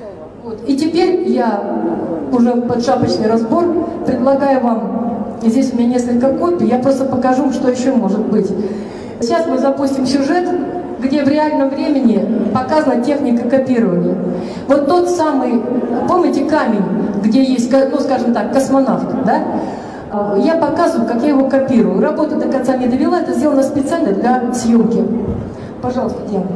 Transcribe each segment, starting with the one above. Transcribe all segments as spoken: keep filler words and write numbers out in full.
Вот. И теперь я уже под шапочный разбор предлагаю вам, здесь у меня несколько копий, я просто покажу, что еще может быть. Сейчас мы запустим сюжет, где в реальном времени показана техника копирования. Вот тот самый, помните камень, где есть, ну скажем так, космонавт, да? Я показываю, как я его копирую. Работу до конца не довела, это сделано специально для съемки. Пожалуйста, Диана.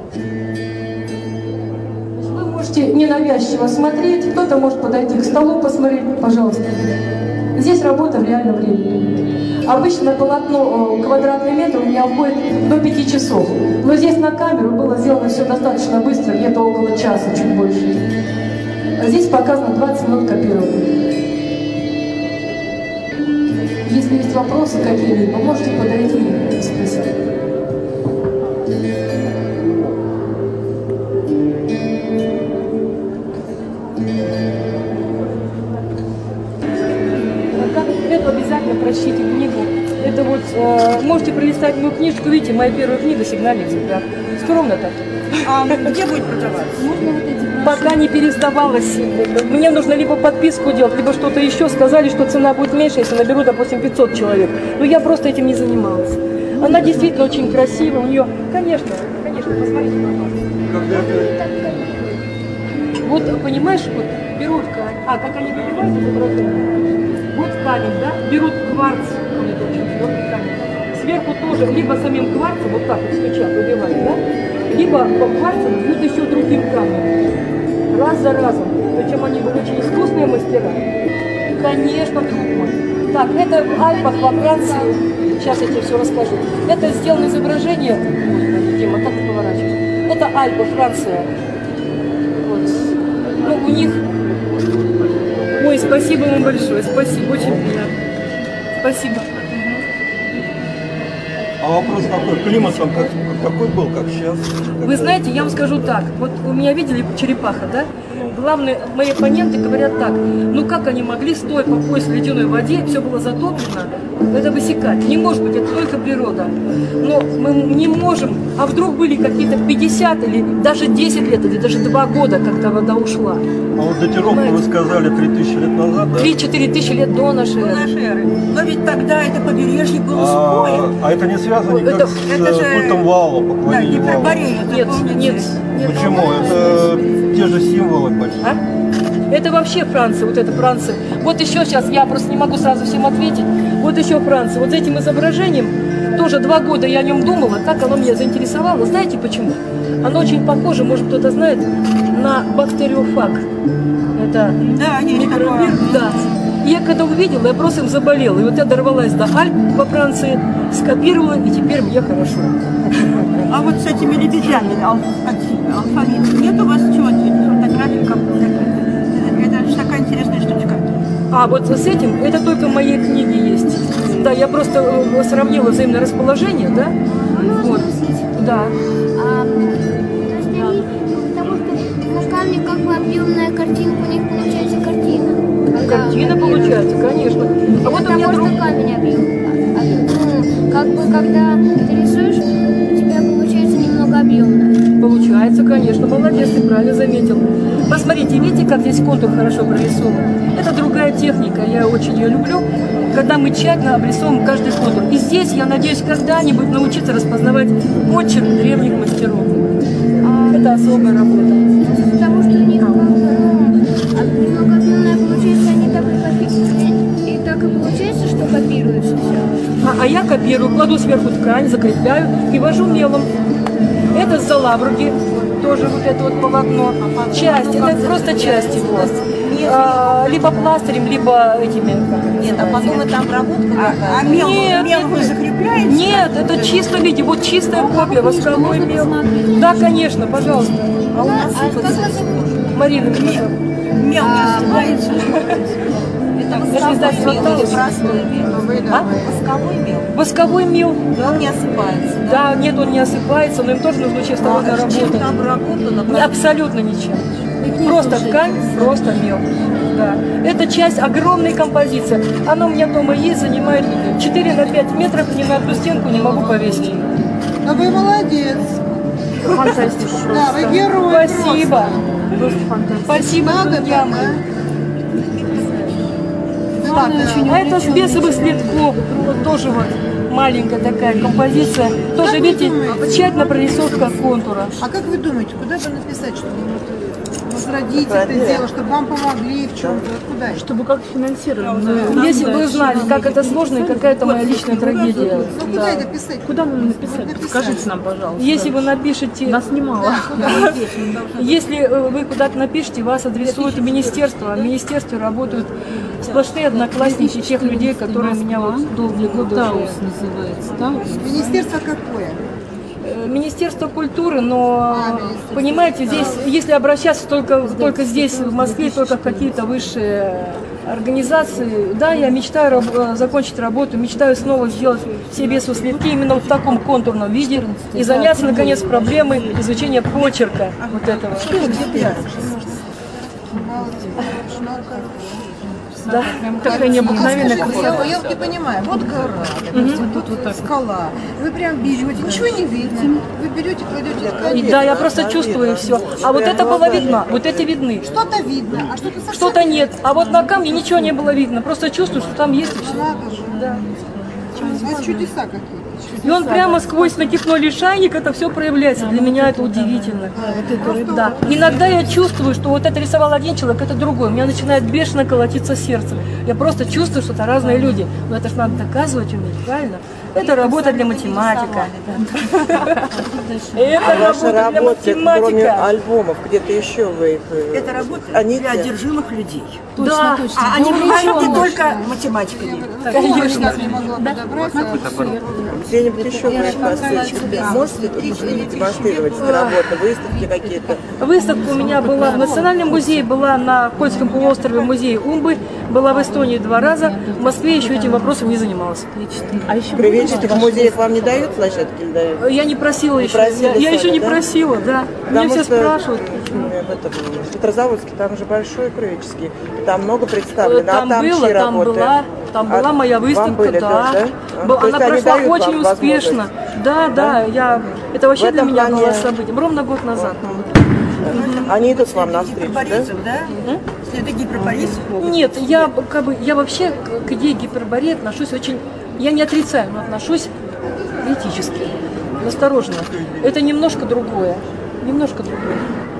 Вы можете ненавязчиво смотреть, кто-то может подойти к столу посмотреть, пожалуйста. Здесь работа в реальном времени. Обычно полотно квадратный метр у меня уходит до пяти часов. Но здесь на камеру было сделано все достаточно быстро, где-то около часа, чуть больше. А здесь показано двадцать минут копирования. Если есть вопросы какие-либо, можете подойти и спросить. Это обязательно прочтите книгу. Это вот, э, можете пролистать мою книжку, видите, моя первая книга «Сигнальный экземпляр». Скромно так. А где будет продаваться? Можно вот эти? Пока не пересдавалась. Мне нужно либо подписку делать, либо что-то еще. Сказали, что цена будет меньше, если наберу, допустим, пятьсот человек. Но я просто этим не занималась. Она действительно очень красивая. У нее, конечно, конечно, посмотрите, пожалуйста. Вот, понимаешь, вот берут камень. А, как они выливают изображение? Вот камень, да? Берут кварц. Это очень твердый камень. Сверху тоже либо самим кварцем, вот так вот свеча выбивают, да? Либо по кварцам бьют еще другим камнем. Раз за разом. Причем они были очень искусные мастера. Конечно, друг мой. Так, это в Альпах во Франции. Сейчас я тебе все расскажу. Это сделано изображение. Ой, Дима, как ты поворачиваешь? Это Альпы, Франция. Вот. Ну, у них... Ой, спасибо вам большое. Спасибо, очень приятно. Спасибо. А вопрос какой? Климат там как, какой был, как сейчас? Вы знаете, я вам скажу так. Вот у меня видели черепаха, да? Главные мои оппоненты говорят так. Ну как они могли, стоя по пояс в ледяной воде, все было затоплено, это высекать? Не может быть, это только природа. Но мы не можем. А вдруг были какие-то пятьдесят или даже десять лет, или даже два года, когда вода ушла. А вот датировку вы сказали три тысячи лет назад, да? три-четыре тысячи лет до нашей эры. Нашей эры. Но ведь тогда это побережье было А, сухое. а это не связано никак это, с это же, культом вала, да, поклонением вала? Гиперборея, Нет, нет, нет. Почему? Это те же символы почти. А? Это вообще Франция, вот это Франция. Вот еще сейчас, я просто не могу сразу всем ответить. Вот еще Франция. Вот с этим изображением, тоже два года я о нем думала, так оно меня заинтересовало. Знаете почему? Оно очень похоже, может кто-то знает, на бактериофаг. Это да, микроорганизм. Да. И я когда увидела, я просто им заболела. И вот я дорвалась до Альп во Франции, скопировала, и теперь мне хорошо. А вот с этими лебедями, алфавит, нет у вас чего-то, фотографий, как это же такая интересная штучка. А вот с этим, это только в моей книге есть. Да, я просто сравнила взаимное расположение, да? Вот. Да. А, потому что на камне как бы объемная картинка, у них получается картина. Картина получается, конечно. А вот у меня потому друг... что камень объем. Ну, как бы когда ты рисуешь, у тебя получается немного объемно. Получается, конечно. Молодец, ты правильно заметил. Посмотрите, видите, как здесь контур хорошо прорисован? Это другая техника, я очень ее люблю, когда мы тщательно обрисовываем каждый контур. И здесь, я надеюсь, когда-нибудь научиться распознавать почерк древних мастеров. А, это особая работа. Потому что у них как бы, ну, немного объемная получается, они так и копируют. И так и получается, что копируется все. А, а я копирую, кладу сверху ткань, закрепляю и вожу мелом. Это с Залабруги, тоже вот это вот полотно. Часть, это просто часть его. А, либо пластырем, либо этими. Нет, а потом и там обработка. А, а мел, нет, мел вы закрепляете? Нет, это чисто, видите, вот чистая копия, восковой мел. Да, конечно, пожалуйста. А у нас Марина, меня мел не осыпается. Это восковой мел, а? Восковой мел. Восковой мел. Да, он не осыпается. Да, нет, он не осыпается, но им тоже нужно чистоводная работа. Чем-то обработано? Абсолютно ничем. Просто ткань, просто мел. Да. Это часть огромной композиции. Она у меня дома есть, занимает четыре на пять метров, ни на одну стенку не могу повесить. Ну вы молодец. Фантастика. Да, вы герой. Спасибо. Просто фантастика. Спасибо, друзья мои. Так, А это с бесовых следков, вот тоже вот маленькая такая композиция. Тоже, вы видите, думаете? тщательно прорисовка контура. А как вы думаете, куда бы написать, чтобы вот возродить это дело, чтобы вам помогли в чем-то? Куда? чтобы как финансировать. Если бы вы знали, как это сложно и какая это моя личная трагедия. Ну куда это писать? Куда нам написать? Написать. Скажите нам, пожалуйста. Если вы напишете, Нас немало. если э, вы куда-то напишете, вас адресуют в министерство, а в министерстве работают сплошные одноклассники тех людей, которые меня вот долгие годы уже... Таус называется. Таус. Министерство какое? Э, Министерство культуры, но, А, Министерство понимаете, здесь, если обращаться только, только здесь, в Москве, только в какие-то высшие организации, да, я мечтаю раб- э, закончить работу, мечтаю снова сделать все бесовые следки именно в таком контурном виде и заняться, наконец, проблемой изучения почерка вот этого. Да. Такая необыкновенная красота. Я, я не понимаю, вот гора, допустим, тут вот скала. Вы прям берете, ничего не видно. Вы берете, кладете И конец. да, я просто чувствую все. А вот это было видно, вот эти видны. Что-то видно, а что-то совсем Что-то нет. А вот на камне ничего не было видно. Просто чувствую, что там есть и все. надо же. Да. У вас чудеса какие-то. И он прямо сквозь накипной лишайник это все проявляется. Для меня это удивительно. Да. Иногда я чувствую, что вот это рисовал один человек, это другой. У меня начинает бешено колотиться сердце. Я просто чувствую, что это разные люди. Но это же надо доказывать уметь, правильно? Это работа для математика. Это А ваши работа для работы, кроме математика. альбомов, где-то еще вы их... э, Это работа они для те? одержимых людей. Да, А они бывают не только математика делают. конечно. Никак не могла подобраться. Где-нибудь еще вы их поставите? Можете тут демонстрировать эти работы, выставки какие-то? Выставка у меня была в Национальном музее, была на Кольском полуострове музее Умбы, была в Эстонии два раза, в Москве еще этим вопросом не занималась. А еще Кривеческих музеев вам не дают площадки или дают? Я не просила еще, просили я, я сами, еще не да? просила, да. Меня Потому все что, спрашивают. м, в этом, в Петрозаводске там же большой Кривеческий, там много представлено, Там а там было, чьи там работы? была, там А была моя вам выставка, были да. тоже, да? Был- То есть Она они прошла дают вам очень успешно. возможность? Да, да, я, это вообще В для этом меня плане- было событием. Ровно год назад. Они идут вам навстречу, да? Гиперборейцев, да? Это гиперборейцев. Нет, я как бы я вообще к, к идее гипербореи отношусь очень, я не отрицаю, но отношусь критически, осторожно. Это немножко другое, немножко другое.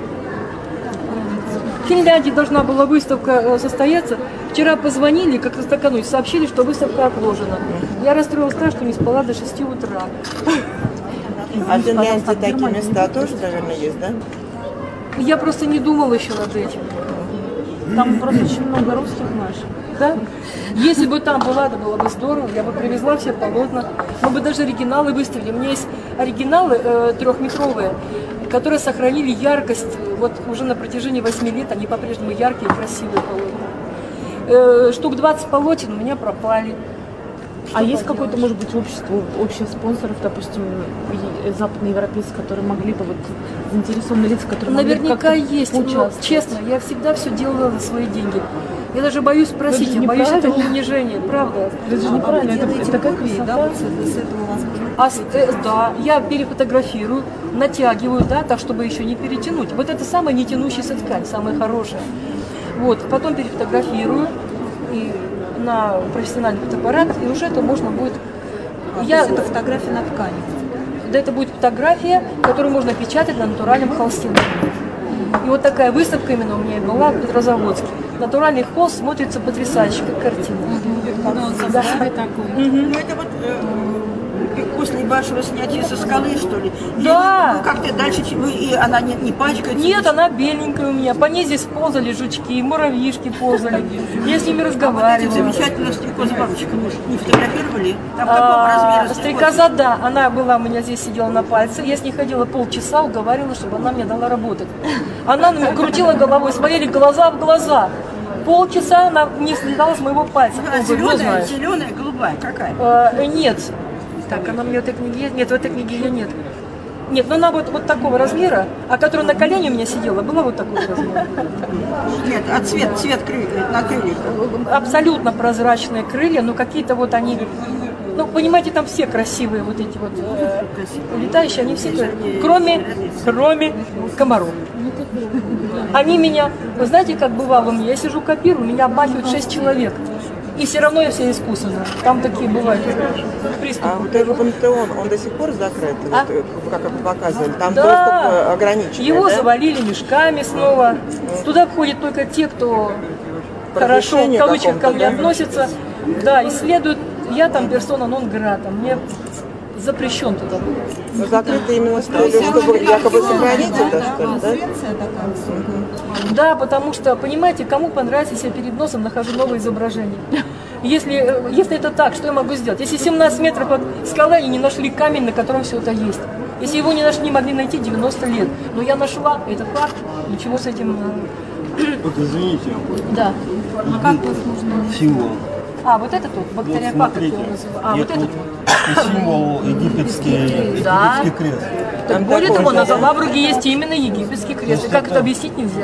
В Финляндии должна была выставка э, состояться. Вчера позвонили, как раз накануне, сообщили, что выставка отложена. Я расстроилась так, что не спала до шести утра. А в Финляндии такие места тоже, наверное, есть, да? Я просто не думала еще над этим. там просто очень много русских наших. Да? Если бы там была, это было бы здорово, я бы привезла все полотна. Мы бы даже оригиналы выставили. У меня есть оригиналы э, трехметровые, которые сохранили яркость. Вот уже на протяжении восьми лет они по-прежнему яркие и красивые полотна. Э, штук двадцать полотен у меня пропали. А есть какое-то, может быть, общество, общее спонсоров, допустим, и- западноевропейцев, которые могли бы, вот, заинтересованные лица, которые могли бы Наверняка как-то есть, но, поучаствовать? честно, я всегда все делала за свои деньги. Я даже боюсь спросить, же я боюсь этого неправильно. унижения, правда. Это же неправильно, это, это такая красота. А с- э, да, я перефотографирую, натягиваю, да, так, чтобы еще не перетянуть. Вот это самая не тянущаяся ткань, самая хорошая. Вот, потом перефотографирую и на профессиональный фотоаппарат, и уже это можно будет... я, Это фотография на ткани. да, это будет фотография, которую можно печатать на натуральном холсте. И вот такая выставка именно у меня и была в Петрозаводске. Натуральный холст смотрится потрясающе, как картина. Да. Ну это вот э, после вашего снятия со скалы, что ли? Да. Или вы как-то дальше, вы, и она не, не пачкается? Нет, она беленькая у меня. По ней здесь ползали жучки, муравьишки ползали. Я с ними Этих разговаривала. замечательных стрекоз-бабочек не фотографировали? Там какого А, размера стрекоза, да, она была у меня здесь, сидела на пальце. Я с ней ходила полчаса, уговаривала, чтобы она мне дала работать. Она на меня крутила головой, смотрели глаза в глаза. Полчаса она не слетала с моего пальца. Она Я говорю, ну, зеленая, знаешь. зеленая, голубая, какая? Э, нет. Так, она мне в этой книге есть? Нет, в этой книге ее нет. Нет, но она вот, вот такого размера, а которая на колене у меня сидела, была вот такого размера. Нет, а цвет, цвет крыльев, на крыльях. Абсолютно прозрачные крылья, но какие-то вот они... Ну, понимаете, там все красивые вот эти вот э, летающие, они все красивые. Кроме, кроме комаров. Они меня, вы знаете, как бывало у меня, я сижу копирую, меня обмахивают шесть человек. И все равно я вся искусана. Там такие бывают приступы. А вот этот пантеон, он до сих пор закрыт? А? Вот, как вы показывали, там Да. доступ ограниченный, Его да? завалили мешками снова. Туда входят только те, кто По хорошо, в разрешению кавычках, ко какому-то, мне да? относится. Да, исследуют. Я там персона нон грата. Мне запрещен туда быть. Ну, закрыто именно с целью, чтобы якобы сохранить это, что ли, да? Да, потому что, понимаете, кому понравится, если я перед носом нахожу новые изображения. Если, э, если это так, что я могу сделать? Если семнадцать метров от скалы и не нашли камень, на котором все это есть. Если его не нашли, могли найти девяносто лет. Но я нашла, это факт, ничего с этим... э, Вот извините, Да. символ. А, вот этот вот, Вот бактериопак, как смотрите, его называют. А, вот нет, этот вот вот. символ египетский, Да. египетский крест. Так, более такой того, же, на да? Залабруге есть именно египетский крест. И как это объяснить нельзя?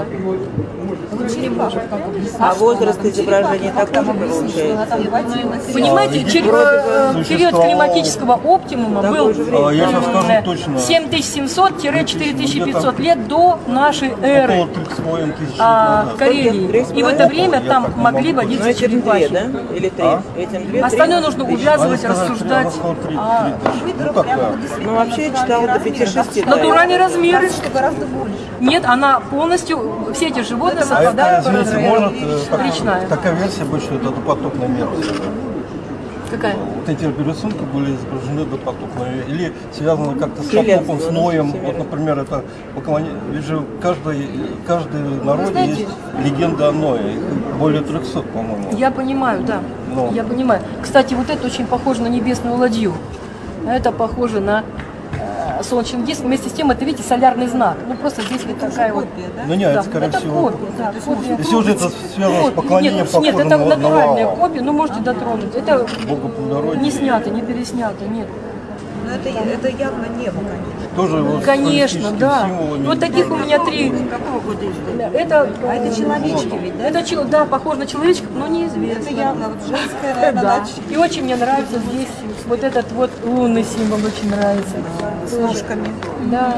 А возраст изображения такой же получается? Понимаете, А, через, вроде э, бы период существовал- климатического оптимума Такое был же время. А, я сейчас скажу э, точно. семь тысяч семьсот - четыре тысячи пятьсот лет до нашей эры Около трёх с половиной тысяч лет а, назад. в Карелии. Сколько? И в это время Я там так не могли могу. Ну, водиться этим две, черепахи. да? Или три? А? Этим две, Остальное три? нужно Тысячи. увязывать, Надо сказать, рассуждать. что я рассказал три- А, три тысячи. Ну, так, да. Ну, вообще я читала до пяти-шести. натуральные размеры. Нет, она полностью, все эти животные А это, совпадают по извините, размеру. может, э, так- Речная. такая версия быть, что это допотопная мерзость. Какая? Вот эти рисунки были изображены допотопные. Или связаны как-то с Челябинск, потопом, с да, Ноем. Северо. Вот, например, это поклонение. Ведь же в каждой, каждой народе знаете- есть легенда о Ное. Их более трехсот, по-моему. Я понимаю, да. Ну. Я понимаю. Кстати, вот это очень похоже на небесную ладью. А это похоже на э, солнечный диск. Вместе с тем, это, видите, солярный знак. Ну, просто здесь вот такая вот... Ну нет, Да, это, скорее это всего, копия, да, копия. если уже это связано с Вот. поклонением, Нет, похожим нет, это на, натуральная на копия, ну можете дотронуть. Это Бога плодородия. не снято, не переснято, нет. Но это, это явно небо, конечно. Тоже вот с Конечно, политическими да. символами. Вот таких у меня три. Какого года издания? Это, А это человечки ведь, да? это чел- да, похоже на человечка, но неизвестно. Это явно вот женская, наверное, Да. дача. И очень мне нравится здесь вот этот вот лунный символ, очень нравится. С ножками. Да.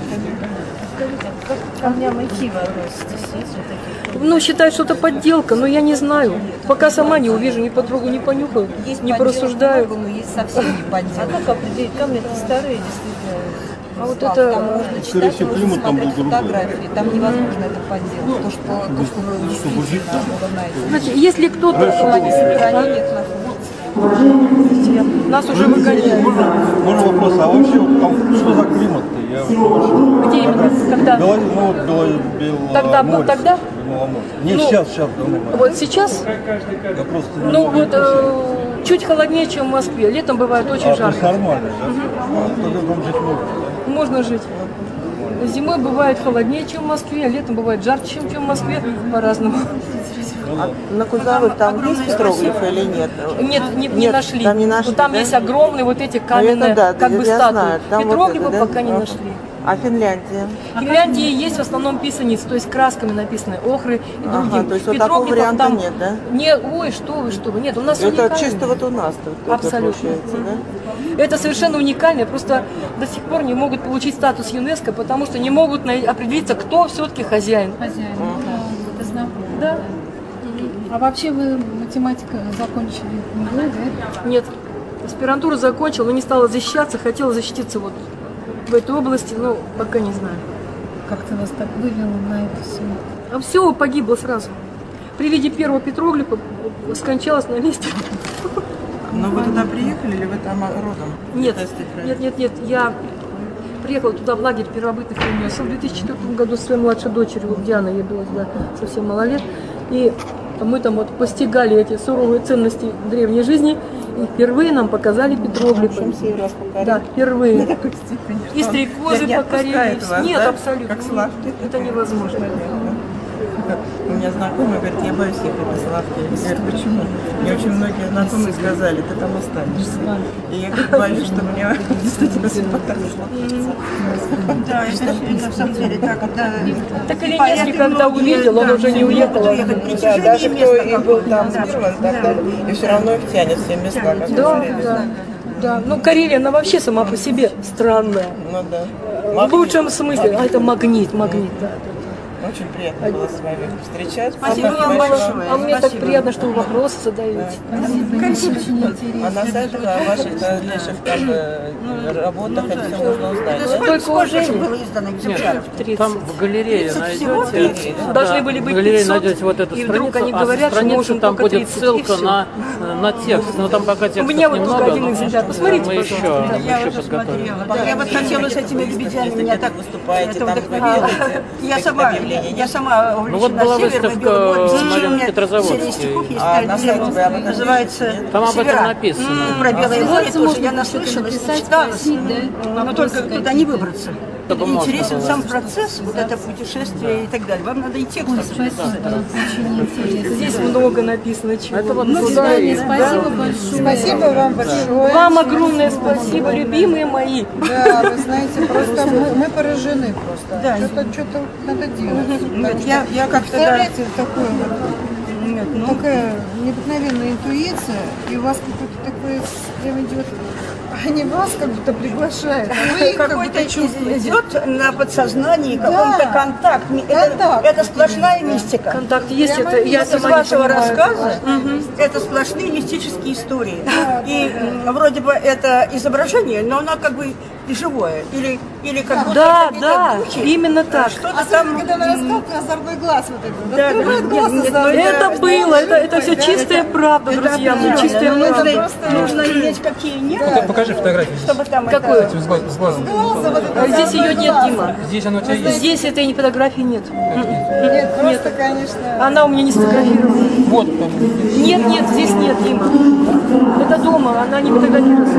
Как к камням эфира относитесь? Есть вот такие? Ну, считают, что это подделка, но я не знаю. Пока сама не увижу, ни подругу не понюхаю, Есть не подделки порассуждаю. много, но есть совсем не А подделки. как определить? Камни-то старые, действительно. А вот Слав, это... там можно Скорее читать, всего, можно климат там был смотреть другой. фотографии, там невозможно это подделать. То, что, то, что вы действительно знаете. Знаете, если кто-то... Они сохранениях находятся. Нас уже выгоняют. Можно вопрос, а вообще вот там что за климат-то? Я очень... Где именно? Когда? Бело- ну, вот Бело- Беломорье. Тогда был- тогда? Беломорье. Не, Ну, сейчас, сейчас. давно. Вот сейчас, Я просто... ну вот, э, чуть холоднее, чем в Москве. Летом бывает очень А, то есть жарко. нормально, да? А, тогда там жить можно. Можно жить. Зимой бывает холоднее, чем в Москве, а летом бывает жарче, чем, чем в Москве, по-разному. А на Кузовых там есть петроглифы или нет? Нет, не, не Нет, нашли. там не нашли, Вот там да? есть огромные вот эти Ну, каменные, это да, как я бы знаю, статуи. там вот Петроглифы это, да? пока не А. нашли. А Финляндия? В Финляндии есть в основном писаницы, то есть красками написаны, охры и Ага, другим. то есть вот такого Петроглифов варианта там нет, да? Не, ой, что вы, что вы, нет, у нас Это уникально. чисто вот у нас тут это Абсолютно. получается, да? Это совершенно уникально, просто до сих пор не могут получить статус ЮНЕСКО, потому что не могут на- определиться, кто все-таки хозяин. Хозяин. Это знакомо. Да? А вообще вы математика закончили МГУ, да? Нет. Аспирантуру закончила, но не стала защищаться, хотела защититься вот в этой области, но пока не знаю. Как-то вас так вывело на это все. А все погибло сразу. При виде первого петроглифа скончалась на месте. Но вы туда приехали или вы там родом? Нет, нет, нет, нет, я приехала туда в лагерь первобытных племен в две тысячи четвёртом году со своей младшей дочерью, вот Диана, ей было тогда совсем мало лет, и мы там вот постигали эти суровые ценности древней жизни, и впервые нам показали петроглифы. Да, впервые. И стрекозы покорили. Нет, абсолютно. Как Славки? Это невозможно. У меня знакомый говорит, я боюсь ехать на Славки. Я говорю, почему? Мне очень многие знакомые сказали, ты там останешься. И я говорю, боюсь, что мне действительно симпатично. Да, это, это в самом деле так. Это, Так Ильинецкий, когда увидел, он уже не уехал. Да, даже кто и был там сбирован, и так далее, и все равно их тянет в все места. как Да, говорится. да, да. Ну, Карелия, она вообще сама по себе странная. Ну да. В лучшем смысле. А это магнит, магнит, да. Очень приятно было с вами встречаться. Спасибо вам большое. А мне так Спасибо. приятно, что вы вопросы задаете. А на сайтах о ваших дальнейших как бы, работах это все можно узнать. Это да? сколько, сколько же уважения. было издано экземпляров? Там в галерее всего найдете, Должны да, были быть в галерее пятьсот, найдете вот эту и вдруг страницу, они а говорят, что странице можем там только будет тридцать, и ссылка всё. на, на текст, но там пока текста У меня вот немного, только один но экземпляр. Посмотрите, мы еще, пожалуйста. мы Я еще уже подготовим. смотрела. Да, я вот хотела с этими лебедями, меня так выступаете, это там вдохновило. делаете Я какие-то сама, объявления, я нет? сама Ну вот увлечена была севером, и выставка белым морем. в Сейчас у меня Петрозаводске. серия стихов есть, А э, на сайте вы об этом называется Там об этом «Севера». написано. М, Про Белое море тоже можно я что-то наслышалась, написать, читала, спросить, да? но только туда не выбраться. Чтобы можно Интересен было. сам процесс, вот это путешествие и так далее. Вам надо и текст Ой, почитать. спасибо, очень интересно. Здесь много написано чего. Это вот Ну, туда свидания, и- спасибо большое. Спасибо вам большое. Вам огромное спасибо, любимые мои. Да, вы знаете, просто мы, мы поражены просто. Да. Что-то, что-то надо делать. Нет, я, я как-то да, Представляете, такое вот, нет, ну, такая необыкновенная интуиция, и у вас какой-то такой прям идет, они вас как будто приглашают, а вы их как какой-то будто чувствуете. идет на подсознании Да. какой-то контакт. Это, Контакт. это сплошная мистика. Контакт есть, Прямо это я Из сама не вашего понимаю. рассказа это сплошные мистические истории. И м, вроде бы это изображение, но оно как бы и живое. Или, или как будто Да, какие-то да, духи, именно так. Что-то Особенно, там. когда она рассказывает про озорной глаз вот этот. Да, Открывает да, глаз нет, нет, озорной. Это было, это, это все чистая правда, Это друзья мои, определенно. чистая Но правда. нужно, просто- нужно иметь какие нет, Покажи фотографию. чтобы там Какую? это... С глаз- с глазом. Глаза вот это А здесь озорной ее нет, глаз. Дима. Здесь оно у тебя есть. Здесь этой фотографии нет. Нет, просто, конечно. Она у меня не сфотографирована. Вот там. Нет, нет, здесь нет, Дима. Это дома, она не фотографируется.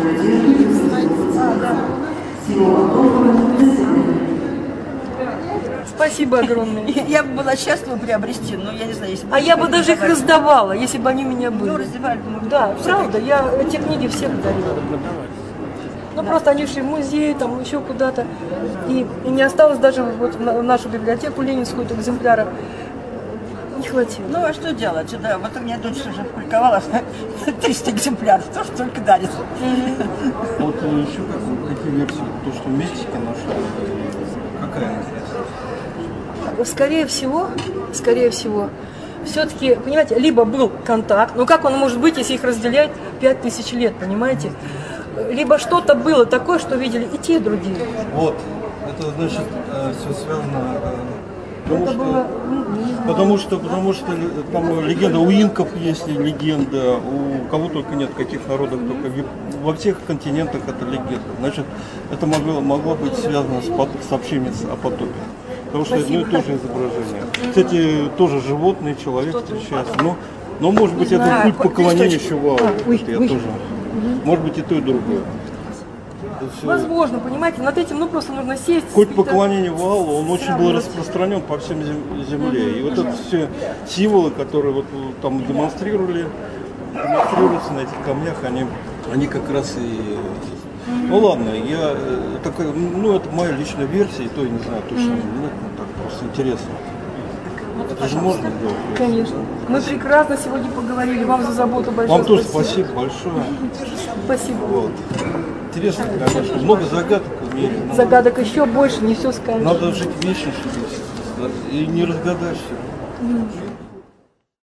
Спасибо огромное. Я бы была счастлива приобрести, но я не знаю, если бы... А я бы даже их раздавала, если бы они у меня Ну, были. раздевали, думаю, Да, правда, я эти книги всех дарила. Ну, просто они шли в музей, там еще куда-то. И, и не осталось даже вот в на- в нашу библиотеку ленинскую экземпляров. Не хватило. Ну, а что делать? Да, вот у меня дочь уже публиковала триста экземпляров, то, что только дарит. Вот э, еще как- какие версии? То, что мистика наша. Какая она? Скорее всего, скорее всего, все-таки, понимаете, либо был контакт, ну как он может быть, если их разделяет пять тысяч лет, понимаете? Либо что-то было такое, что видели и те, и другие. Вот. Это значит все связано. э, Потому Это что, было, ну, не знаю. потому что, потому что э, там легенда у инков есть легенда, у кого только нет, каких народов только в- во всех континентах это легенда. Значит, это могло, могло быть связано с пот- сообщением о потопе. Потому что одно и то же изображение. Кстати, тоже животный, человек встречается. Но, но может быть это знаю. культ поклонения Шивалу. ой, Это я ой. тоже. Может быть и то, и другое. Это всё- Возможно, понимаете, над этим ну просто нужно сесть. Культ какие-то- поклонения Ваалу, он очень был распространен по всем зем- земле. И вот это все символы, которые вот там демонстрировали, демонстрируются на этих камнях, они, они как раз и... Ну ладно, я э, такая, ну это моя личная версия, и то я не знаю точно, нет, ну так просто интересно. Это же можно делать. Конечно. Мы прекрасно сегодня поговорили. Вам за заботу большое Вам тоже спасибо. спасибо большое. Спасибо. Вот. Интересно, конечно, много загадок в мире. но Загадок еще больше, не все скажешь. Надо жить вечно, чтобы и не разгадать все.